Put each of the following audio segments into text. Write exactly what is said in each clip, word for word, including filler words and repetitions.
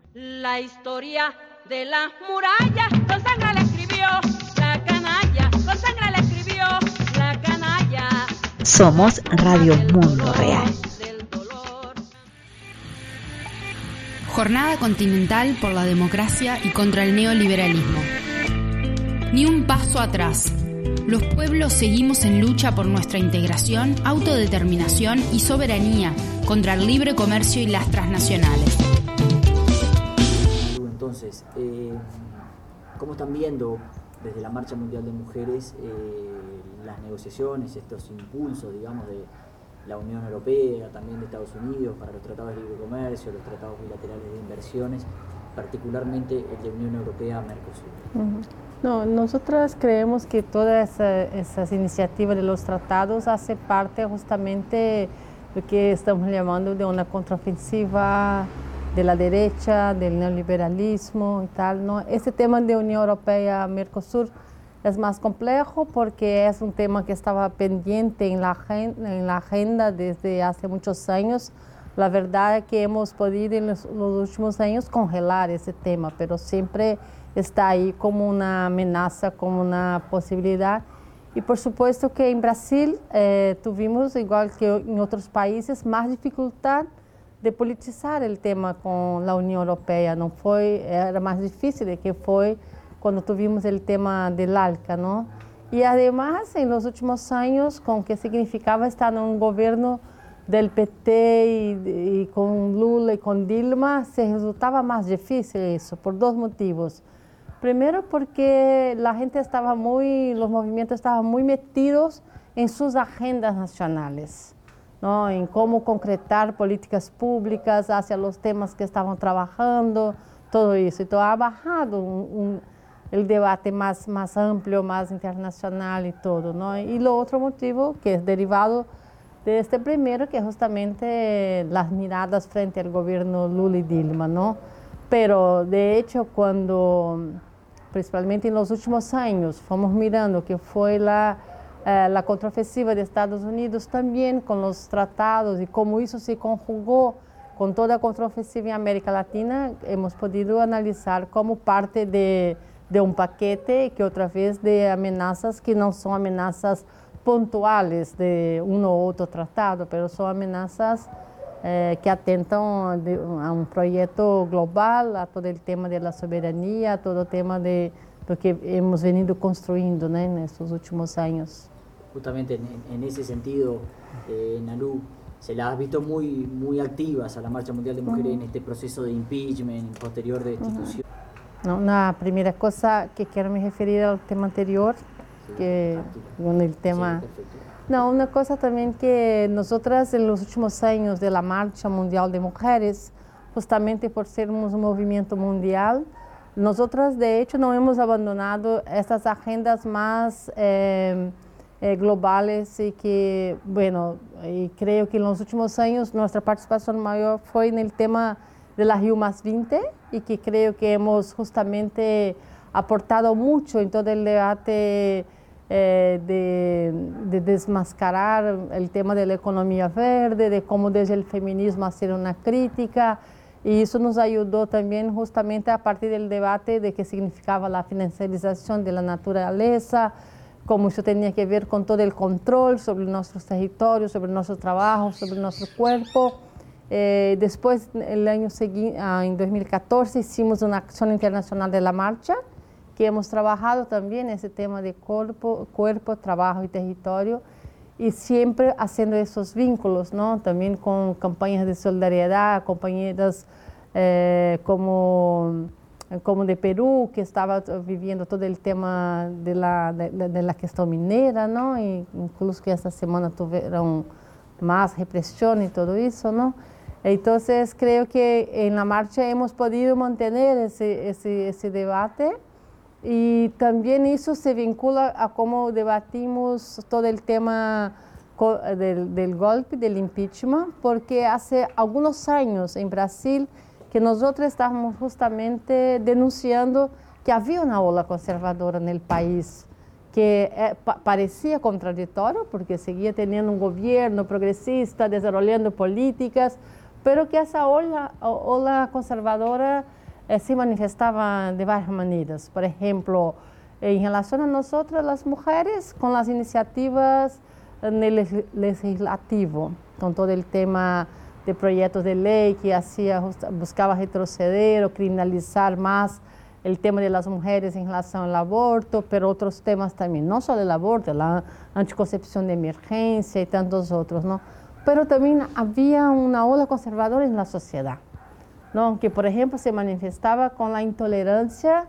La historia de las murallas con sangre la escribió la canalla, con sangre la escribió la canalla. Somos Radio Mundo Real. Jornada Continental por la Democracia y contra el Neoliberalismo. Ni un paso atrás. Los pueblos seguimos en lucha por nuestra integración, autodeterminación y soberanía contra el libre comercio y las transnacionales. Entonces, eh, ¿cómo están viendo desde la Marcha Mundial de Mujeres eh, las negociaciones, estos impulsos, digamos, de la Unión Europea, también de Estados Unidos para los tratados de libre comercio, los tratados bilaterales de inversiones, particularmente el de Unión Europea-Mercosur? Uh-huh. No, nosotras creemos que todas esa, esas iniciativas de los tratados hacen parte justamente de lo que estamos llamando de una contraofensiva de la derecha, del neoliberalismo y tal, ¿no? Este tema de Unión Europea-Mercosur es más complejo porque es un tema que estaba pendiente en la, en la agenda desde hace muchos años. La verdad es que hemos podido en los, los últimos años congelar ese tema, pero siempre está ahí como una amenaza, como una posibilidad. Y por supuesto que en Brasil eh, tuvimos, igual que en otros países, más dificultad de politizar el tema con la Unión Europea. No fue, era más difícil de que fue cuando tuvimos el tema del ALCA, ¿no? Y además, en los últimos años, con que significaba estar en un gobierno del P T y, y con Lula y con Dilma, se resultaba más difícil eso, por dos motivos. Primero, porque la gente estaba muy, los movimientos estaban muy metidos en sus agendas nacionales, ¿no? En cómo concretar políticas públicas hacia los temas que estaban trabajando, todo eso. Entonces ha bajado un, un, el debate más, más amplio, más internacional y todo, ¿no? Y lo otro motivo, que es derivado de este primero, que es justamente las miradas frente al gobierno Lula y Dilma, ¿no? Pero de hecho, cuando, principalmente en los últimos años, fomos mirando que fue la Eh, la contraofensiva de Estados Unidos también con los tratados y cómo eso se conjugó con toda la contraofensiva en América Latina, hemos podido analizar como parte de, de un paquete que otra vez de amenazas que no son amenazas puntuales de uno u otro tratado, pero son amenazas eh, que atentan de, a un proyecto global, a todo el tema de la soberanía, a todo el tema de lo que hemos venido construyendo, ¿no? En estos últimos años. Justamente en, en ese sentido, eh, Nalu, se las has visto muy, muy activas a la Marcha Mundial de Mujeres uh-huh. en este proceso de impeachment posterior de destitución. Uh-huh. No, una primera cosa que quiero me referir al tema anterior, sí, que con el tema... Sí, no, una cosa también que nosotras en los últimos años de la Marcha Mundial de Mujeres, justamente por sermos un movimiento mundial, nosotras de hecho no hemos abandonado estas agendas más eh, eh, globales y que, bueno, y creo que en los últimos años nuestra participación mayor fue en el tema de la Rio más veinte y que creo que hemos justamente aportado mucho en todo el debate eh, de, de desmascarar el tema de la economía verde, de cómo desde el feminismo hacer una crítica. Y eso nos ayudó también justamente a partir del debate de qué significaba la financiarización de la naturaleza, cómo eso tenía que ver con todo el control sobre nuestros territorios, sobre nuestro trabajo, sobre nuestro cuerpo. Eh, después, el año siguiente, en dos mil catorce, hicimos una acción internacional de la marcha, que hemos trabajado también ese tema de cuerpo, cuerpo, trabajo y territorio, y siempre haciendo esos vínculos, ¿no? También con campañas de solidaridad, compañeras eh, como, como de Perú, que estaba viviendo todo el tema de la, de, de la cuestión minera, ¿no? Y incluso que esta semana tuvieron más represión y todo eso, ¿no? Entonces creo que en la marcha hemos podido mantener ese, ese, ese debate. Y también eso se vincula a cómo debatimos todo el tema del, del golpe, del impeachment, porque hace algunos años en Brasil que nosotros estábamos justamente denunciando que había una ola conservadora en el país, que eh, pa parecía contradictorio porque seguía teniendo un gobierno progresista, desarrollando políticas, pero que esa ola, ola conservadora eh, se manifestaba de varias maneras. Por ejemplo, en relación a nosotras las mujeres, con las iniciativas en el legislativo, con todo el tema de proyectos de ley que hacía, buscaba retroceder o criminalizar más el tema de las mujeres en relación al aborto, pero otros temas también, no solo el aborto, la anticoncepción de emergencia y tantos otros, ¿no? Pero también había una ola conservadora en la sociedad, ¿no? Que, por ejemplo, se manifestaba con la intolerancia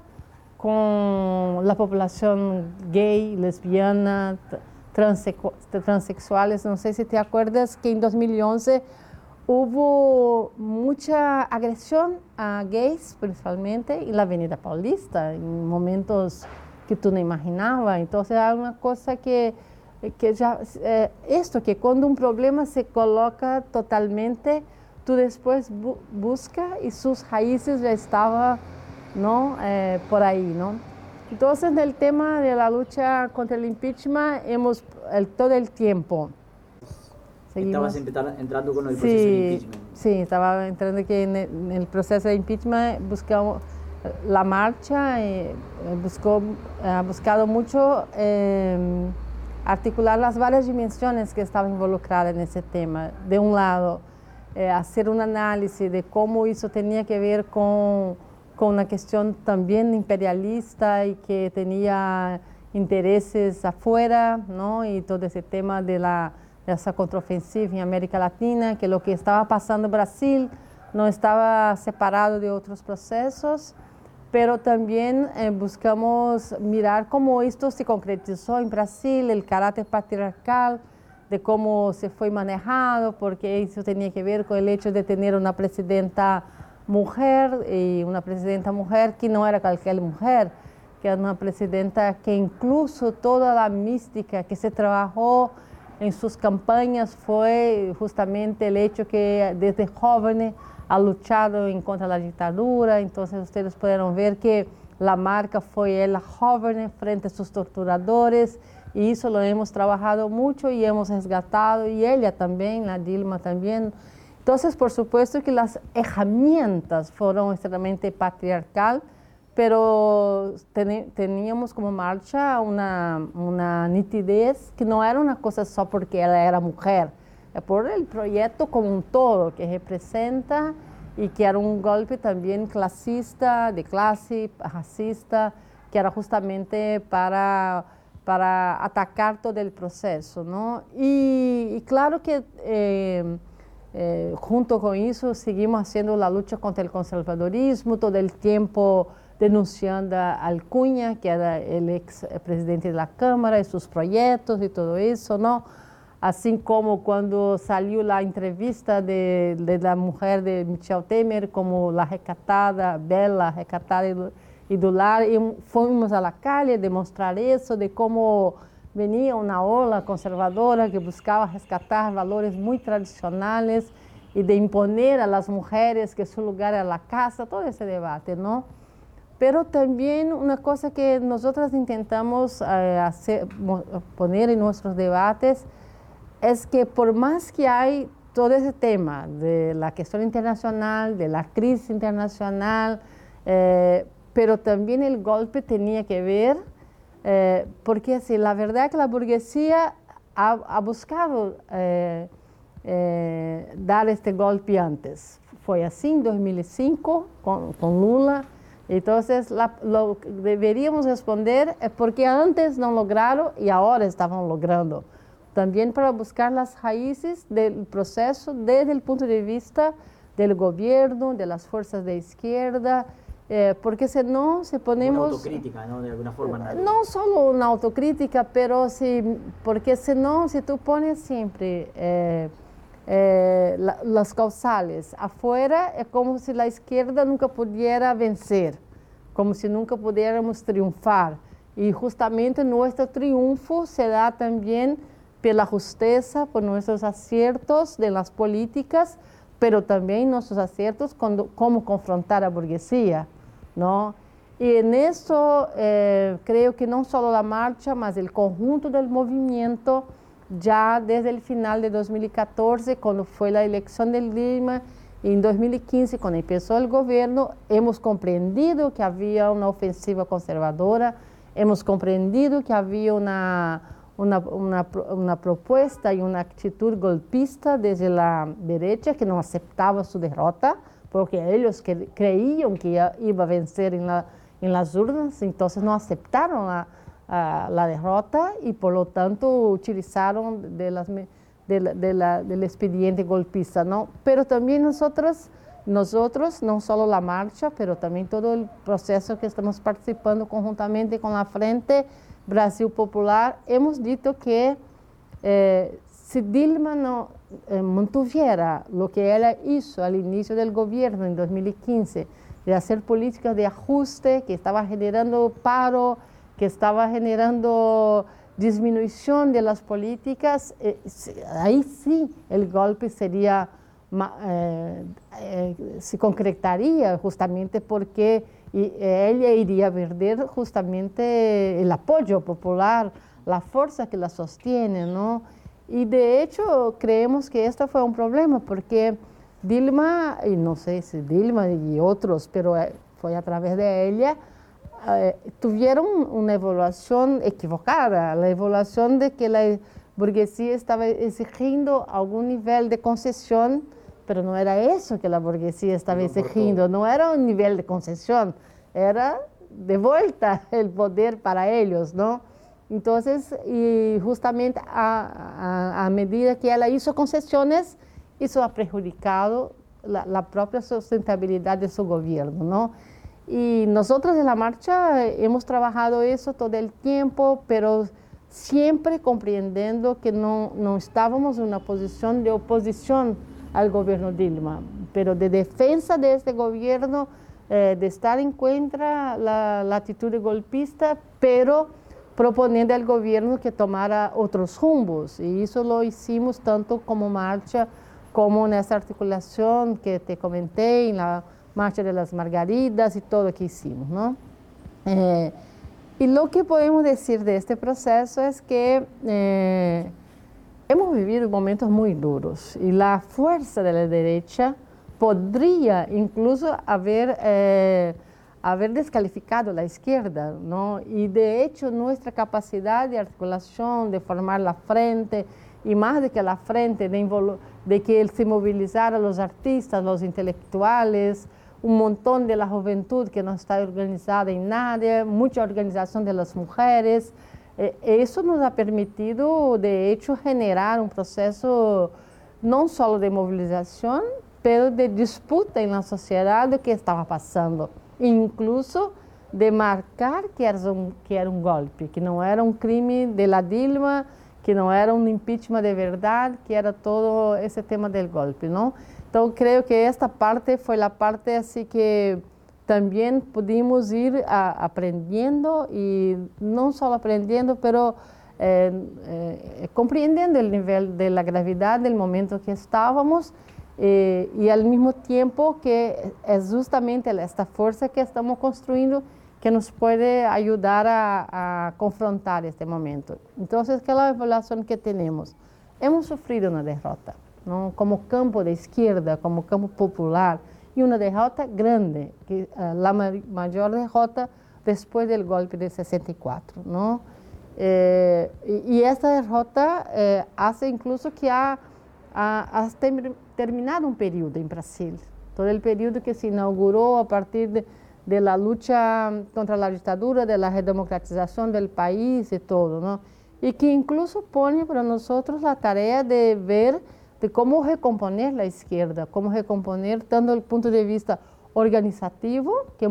con la población gay, lesbiana, transexuales. No sé si te acuerdas que en dos mil once hubo mucha agresión a gays, principalmente, en la Avenida Paulista, en momentos que tú no imaginabas. Entonces, hay una cosa que, que ya, eh, esto, que cuando un problema se coloca totalmente, tú después bu buscas y sus raíces ya estaban, ¿no? Eh, por ahí, ¿no? Entonces, en el tema de la lucha contra el impeachment, hemos el, todo el tiempo. Seguimos. Estabas entrando con el proceso sí, de impeachment. Sí, estaba entrando que en el, en el proceso de impeachment buscamos la marcha, y buscó, ha buscado mucho eh, articular las varias dimensiones que estaban involucradas en ese tema. De un lado, eh, hacer un análisis de cómo eso tenía que ver con, con una cuestión también imperialista y que tenía intereses afuera, ¿no? Y todo ese tema de la esa contraofensiva en América Latina, que lo que estaba pasando en Brasil no estaba separado de otros procesos, pero también eh, buscamos mirar cómo esto se concretizó en Brasil, el carácter patriarcal, de cómo se fue manejado, porque eso tenía que ver con el hecho de tener una presidenta mujer, y una presidenta mujer que no era cualquier mujer, que era una presidenta que incluso toda la mística que se trabajó en sus campañas fue justamente el hecho que desde joven ha luchado en contra de la dictadura. Entonces ustedes pudieron ver que la marca fue ella joven frente a sus torturadores, y eso lo hemos trabajado mucho y hemos resgatado, y ella también, la Dilma también. Entonces, por supuesto que las herramientas fueron extremadamente patriarcal, pero ten, teníamos como marcha una, una nitidez que no era una cosa só porque ella era mujer, es por el proyecto como un todo que representa, y que era un golpe también clasista, de clase, racista, que era justamente para, para atacar todo el proceso, ¿no? Y, y claro que eh, eh, junto con eso seguimos haciendo la lucha contra el conservadorismo, todo el tiempo denunciando a Alcuña, que era el ex presidente de la Cámara, y sus proyectos y todo eso, ¿no? Así como cuando salió la entrevista de, de la mujer de Michel Temer como la recatada, bella, recatada y dólar, y fuimos a la calle a demostrar eso, de cómo venía una ola conservadora que buscaba rescatar valores muy tradicionales y de imponer a las mujeres que su lugar era la casa, todo ese debate, ¿no? Pero también una cosa que nosotros intentamos eh, hacer, poner en nuestros debates es que por más que hay todo ese tema de la cuestión internacional, de la crisis internacional, eh, pero también el golpe tenía que ver, eh, porque así, la verdad es que la burguesía ha, ha buscado eh, eh, dar este golpe antes. Fue así en dos mil cinco con, con Lula. Entonces, la, lo que deberíamos responder es porque antes no lograron y ahora estaban logrando. También para buscar las raíces del proceso desde el punto de vista del gobierno, de las fuerzas de izquierda, eh, porque si no, si ponemos... Una autocrítica, ¿no? De alguna forma. No, no solo una autocrítica, pero si, porque si no, si tú pones siempre eh, eh, la, las causales afuera, es como si la izquierda nunca pudiera vencer, como si nunca pudiéramos triunfar. Y justamente nuestro triunfo se da también por la justicia, por nuestros aciertos de las políticas, pero también nuestros aciertos cuando, cómo confrontar a la burguesía, ¿no? Y en eso eh, creo que no solo la marcha, mas el conjunto del movimiento, ya desde el final de dos mil catorce, cuando fue la elección de Lima, Y en dos mil quince, cuando empezó el gobierno, hemos comprendido que había una ofensiva conservadora, hemos comprendido que había una, una, una, una propuesta y una actitud golpista desde la derecha que no aceptaba su derrota, porque ellos que, creían que ya iba a vencer en, la, en las urnas, entonces no aceptaron la, a, la derrota y por lo tanto utilizaron de las... De la, de la, del expediente golpista, ¿no? Pero también nosotros, nosotros, no solo la marcha, pero también todo el proceso que estamos participando conjuntamente con la Frente Brasil Popular, hemos dicho que eh, si Dilma no eh, mantuviera lo que ella hizo al inicio del gobierno en dos mil quince, de hacer políticas de ajuste, que estaba generando paro, que estaba generando disminución de las políticas, eh, ahí sí el golpe sería, eh, eh, se concretaría justamente porque y, eh, ella iría a perder justamente el apoyo popular, la fuerza que la sostiene, ¿no? Y de hecho creemos que esto fue un problema porque Dilma, y no sé si Dilma y otros, pero fue a través de ella, Uh, tuvieron una evaluación equivocada, la evaluación de que la burguesía estaba exigiendo algún nivel de concesión, pero no era eso que la burguesía estaba exigiendo, no era un nivel de concesión, era de vuelta el poder para ellos, ¿no? Entonces, y justamente a, a, a medida que ella hizo concesiones, eso ha perjudicado la, la propia sustentabilidad de su gobierno, ¿no? Y nosotros en la marcha hemos trabajado eso todo el tiempo, pero siempre comprendiendo que no, no estábamos en una posición de oposición al gobierno Dilma, pero de defensa de este gobierno, eh, de estar en contra la, la actitud golpista, pero proponiendo al gobierno que tomara otros rumbos. Y eso lo hicimos tanto como marcha como en esta articulación que te comenté, en la Marcha de las Margaridas y todo lo que hicimos, ¿no? Eh, y lo que podemos decir de este proceso es que eh, hemos vivido momentos muy duros y la fuerza de la derecha podría incluso haber, eh, haber descalificado la izquierda, ¿no? Y de hecho nuestra capacidad de articulación, de formar la frente, y más de que la frente, de, de que se movilizara los artistas, los intelectuales, un montón de la juventud que no está organizada en nada, mucha organización de las mujeres. Eh, eso nos ha permitido, de hecho, generar un proceso no solo de movilización, pero de disputa en la sociedad de qué estaba pasando, incluso de marcar que era un, que era un golpe, que no era un crimen de la Dilma, que no era un impeachment de verdad, que era todo ese tema del golpe, ¿no? Entonces creo que esta parte fue la parte así que también pudimos ir a, aprendiendo y no solo aprendiendo, pero eh, eh, comprendiendo el nivel de la gravedad del momento que estábamos eh, y al mismo tiempo que es justamente esta fuerza que estamos construyendo que nos puede ayudar a, a confrontar este momento. Entonces, ¿qué es la evaluación que tenemos? Hemos sufrido una derrota, ¿no? Como campo de izquierda, como campo popular, y una derrota grande, que, uh, la ma mayor derrota después del golpe de sesenta y cuatro, ¿no? Eh, y, y esta derrota eh, hace incluso que ha, ha, ha ter terminado un periodo en Brasil, todo el periodo que se inauguró a partir de, de la lucha contra la dictadura, de la redemocratización del país y todo, ¿no? Y que incluso pone para nosotros la tarea de ver de cómo recomponer la izquierda, cómo recomponer tanto el punto de vista organizativo, que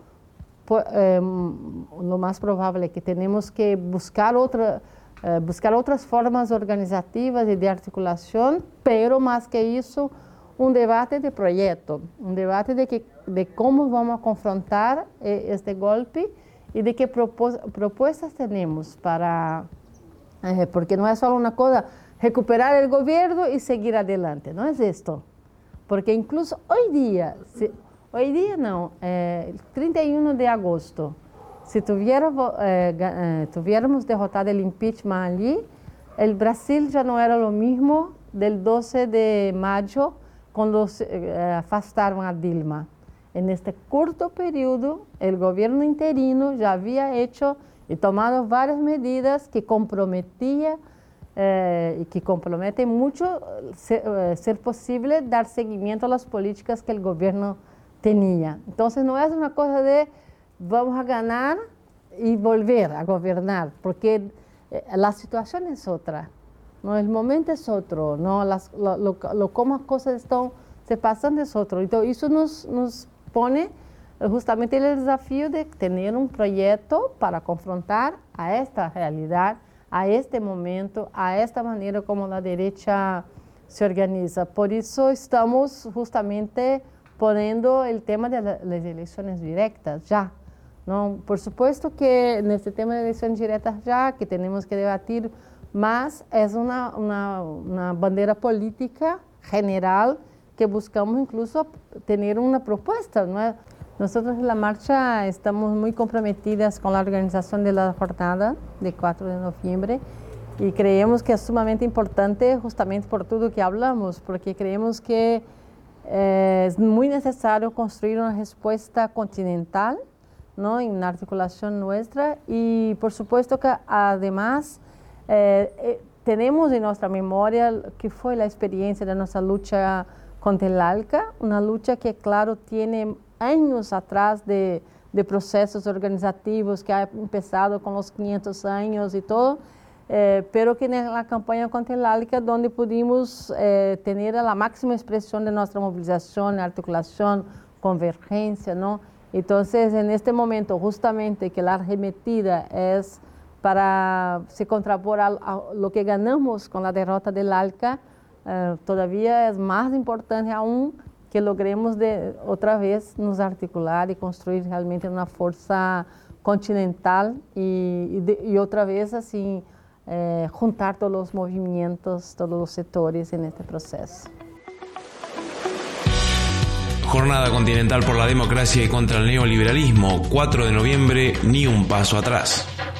eh, lo más probable es que tenemos que buscar, otra, eh, buscar otras formas organizativas y de articulación, pero más que eso, un debate de proyecto, un debate de, que, de cómo vamos a confrontar eh, este golpe y de qué propos propuestas tenemos para, eh, porque no es solo una cosa, recuperar el gobierno y seguir adelante, no es esto, porque incluso hoy día, si, hoy día no, eh, el treinta y uno de agosto, si tuviéramos, eh, eh, tuviéramos derrotado el impeachment allí, el Brasil ya no era lo mismo del doce de mayo cuando se, eh, afastaron a Dilma. En este corto periodo, el gobierno interino ya había hecho y tomado varias medidas que comprometía eh, y que comprometen mucho ser, eh, ser posible dar seguimiento a las políticas que el gobierno tenía. Entonces no es una cosa de vamos a ganar y volver a gobernar, porque eh, la situación es otra, no, el momento es otro, no, las, lo, lo, lo, cómo las cosas están se pasan es otro. Entonces eso nos, nos pone justamente el desafío de tener un proyecto para confrontar a esta realidad, a este momento, a esta manera como la derecha se organiza. Por eso estamos justamente poniendo el tema de la, las elecciones directas ya, ¿no? Por supuesto que en este tema de elecciones directas ya, que tenemos que debatir más, es una, una, una bandera política general que buscamos incluso tener una propuesta, ¿no? Nosotros en la marcha estamos muy comprometidas con la organización de la jornada de cuatro de noviembre y creemos que es sumamente importante justamente por todo lo que hablamos, porque creemos que eh, es muy necesario construir una respuesta continental, ¿no? En una articulación nuestra y por supuesto que además eh, eh, tenemos en nuestra memoria que fue la experiencia de nuestra lucha contra el ALCA, una lucha que claro tiene años atrás de, de procesos organizativos que ha empezado con los quinientos años y todo, eh, pero que en la campaña contra el ALCA donde pudimos eh, tener la máxima expresión de nuestra movilización, articulación, convergencia, ¿no? Entonces, en este momento, justamente que la arremetida es para se contrapor a, a lo que ganamos con la derrota del ALCA, eh, todavía es más importante aún que logremos de, otra vez nos articular y construir realmente una fuerza continental y, y, de, y otra vez así eh, juntar todos los movimientos, todos los sectores en este proceso. Jornada Continental por la Democracia y contra el Neoliberalismo, cuatro de noviembre, ni un paso atrás.